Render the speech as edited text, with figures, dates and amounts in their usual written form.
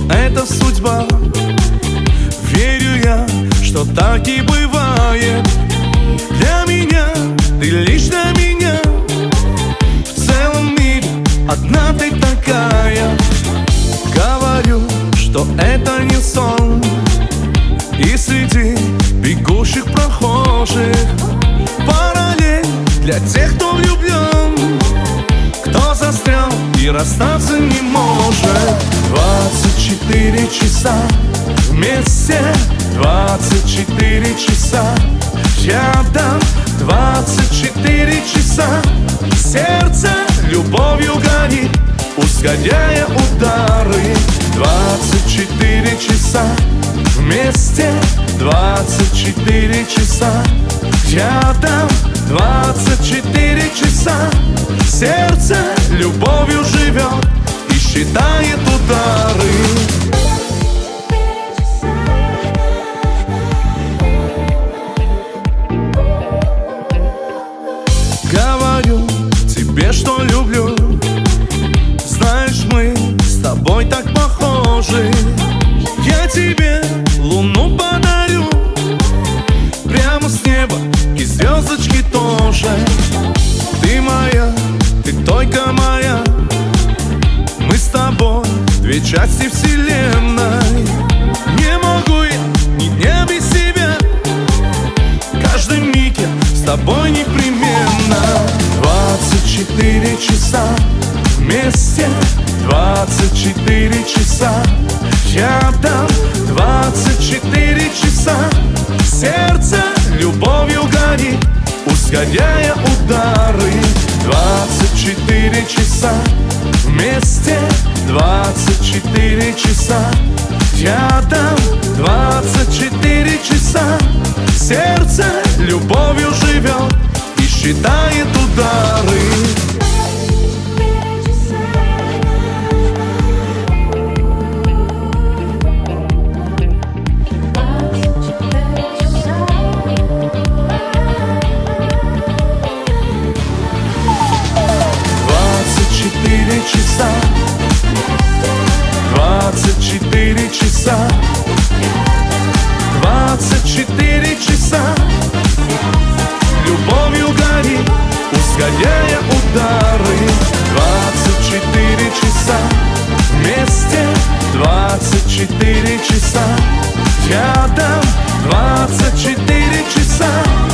это судьба. Верю я, что так и бывает. Для меня ты лишь для меня. В целом мире одна ты такая. Говорю, что это не сон. И среди бегущих прохожих параллель для тех, кто влюблен, кто застрял и расстаться не может. 24 часа вместе, 24 часа рядом, 24 часа сердце любовью горит, ускоряя удары. 24 часа вместе, 24 часа рядом, 24 часа сердце любовью живет и считает удары. Говорю тебе, что люблю. Знаешь, мы с тобой так похожи. Я тебе луну подарю, прямо с неба и звездочки тоже. Ты моя, ты только моя. Мы с тобой две части вселенной. Не могу я ни дня без тебя. Каждый миг я с тобой непременно. 24 часа вместе, 24 часа рядом, 24 часа сердце любовью горит, ускоряя удары. 24 часа вместе, 24 часа рядом, 24 часа сердце любовью живет и считает удары. Часа, 24 часа, 24 часа любовью горит, ускоряя удары. 24 часа вместе, 24 часа рядом, 24 часа